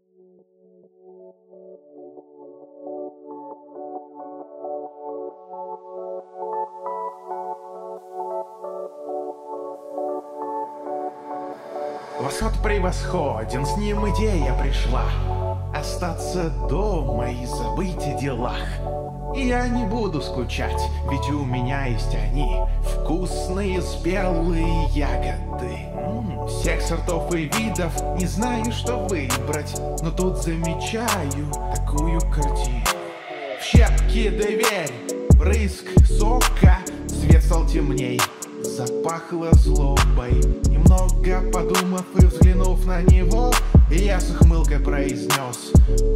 Восход превосходен, с ним идея пришла остаться дома и забыть о делах. И я не буду скучать, ведь у меня есть они, вкусные спелые ягоды. Всех сортов и видов, не знаю, что выбрать, но тут замечаю такую картину. В щепке дверь, брызг сока, свет стал темней, запахло злобой. Немного подумав и взглянув на него, я с ухмылкой произнес: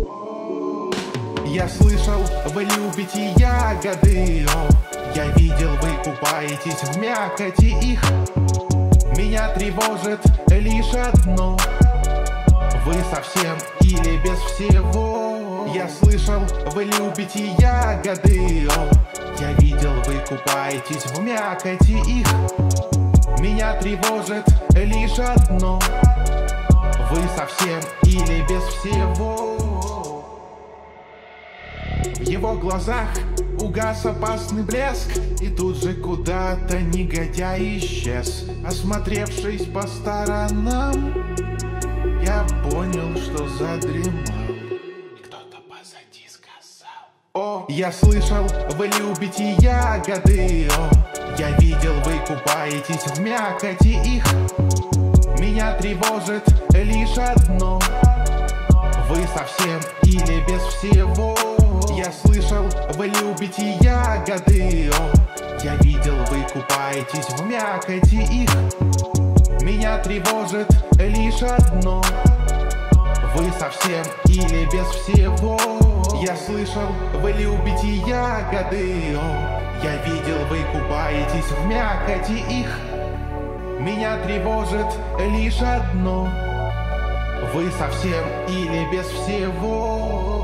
я слышал, вы любите ягоды, я видел, вы купаетесь в мякоти их. Меня тревожит лишь одно: вы совсем или без всего? Я слышал, вы любите ягоды, я видел, вы купаетесь в мякоти их. Меня тревожит лишь одно: вы совсем или без всего? В его глазах угас опасный блеск, и тут же куда-то негодяй исчез. Осмотревшись по сторонам, я понял, что задремал. И кто-то позади сказал: о, я слышал, вы любите ягоды, я видел, вы купаетесь в мякоти их. Меня тревожит лишь одно: вы совсем или без всего? Я слышал, вы любите ягоды, я видел, вы купаетесь в мякоти их. Меня тревожит лишь одно: вы совсем или без всего? Я слышал, вы любите ягоды, я видел, вы купаетесь в мякоти их. Меня тревожит лишь одно: вы совсем или без всего?